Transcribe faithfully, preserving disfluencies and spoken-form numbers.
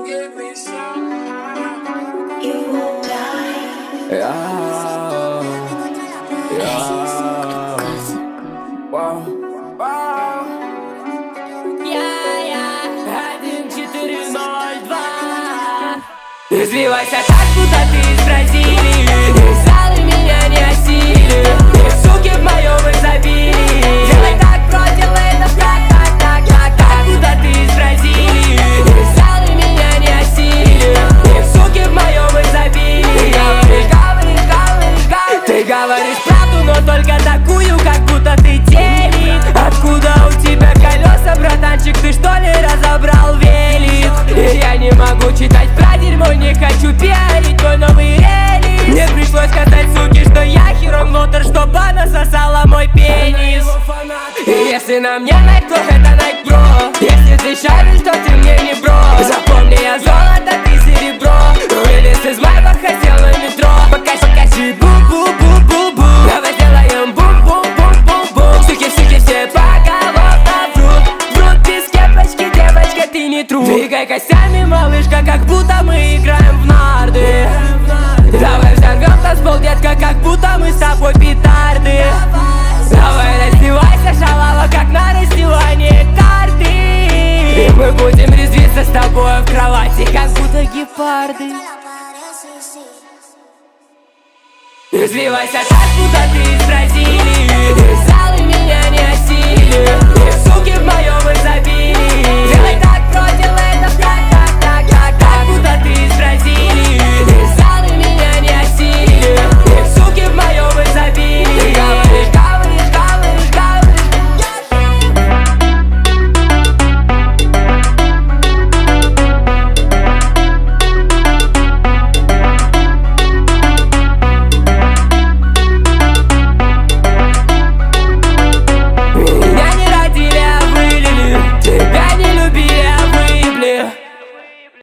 Извивайся так, будто ты из Бразилии. Их залы меня не осилили. Их суки в моем изобилии. Делай так, бро, делай это так, так, так, так, так, будто ты из Бразилии. Их залы меня не осилили. Их суки в моем изобилии. Ты говоришь, говоришь, говоришь, ты говоришь правду, но только такую, как будто ты телек. Откуда у тебя колеса, братанчик, ты что ли разобрал велик? И я не могу читать про дерьмо, не хочу пиарить твой новый релиз. Мне пришлось сказать, суки, что я хером лотер, чтобы она сосала мой пенис. И если на мне Nike, то это Nike Pro. Если ты шаришь, то ты мне не бро. Запомни, я золото, ты серебро. Вылез из Майбах, хотел на метро. Покажи, покажи, бу-бу-бу-бу-бу. Давай сделаем бум-бум-бум-бум-бум. Суки-суки все поголовно врут. Врут без кепочки, девочка, ты не тру. Двигай костями, малышка, как будто мы играем в нарды. Давай взорвем танцпол, детка, как будто мы с тобой петарды. Давай раздевайся, шалава, как на раздевании карты. И мы будем резвиться с тобой в кровати, как будто гепарды. Извивайся так, будто ты из Бразилии.